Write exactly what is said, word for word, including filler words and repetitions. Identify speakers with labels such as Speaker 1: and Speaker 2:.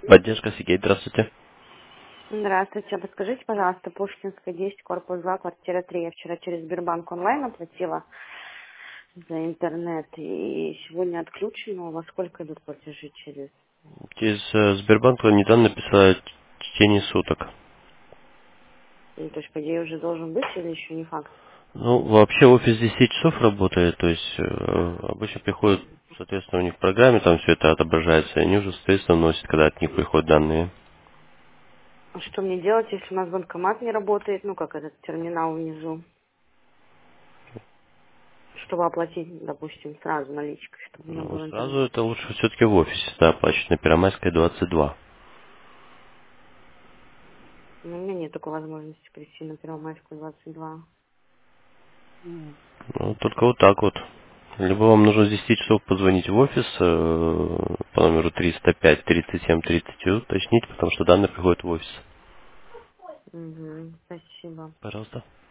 Speaker 1: Поддержка Сигейт, здравствуйте.
Speaker 2: Здравствуйте. Подскажите, пожалуйста, Пушкинская, десять, корпус два, квартира три. Я вчера через Сбербанк онлайн оплатила за интернет, и сегодня отключено. Во сколько идут платежи через?
Speaker 1: Через э, Сбербанк вам недавно написала в течение суток.
Speaker 2: Ну, то есть, по идее, уже должен быть или еще не факт?
Speaker 1: Ну, вообще офис десять часов работает, то есть э, обычно приходят, соответственно, у них в программе, там все это отображается, и они уже, соответственно, вносят, когда от них приходят данные.
Speaker 2: А что мне делать, если у нас банкомат не работает, ну, как этот терминал внизу, чтобы оплатить, допустим, сразу наличкой, чтобы у меня
Speaker 1: Ну,
Speaker 2: был
Speaker 1: сразу
Speaker 2: интернет?
Speaker 1: это лучше все-таки в офисе, да, оплачивать на Первомайская, двадцать два.
Speaker 2: Но у меня нет такой возможности прийти на Первомайскую, двадцать два.
Speaker 1: Ну, только вот так вот. Либо вам нужно с десяти часов позвонить в офис э, по номеру триста пять тридцать семь тридцать и уточнить, потому что данные приходят в офис.
Speaker 2: Угу, спасибо.
Speaker 1: Пожалуйста.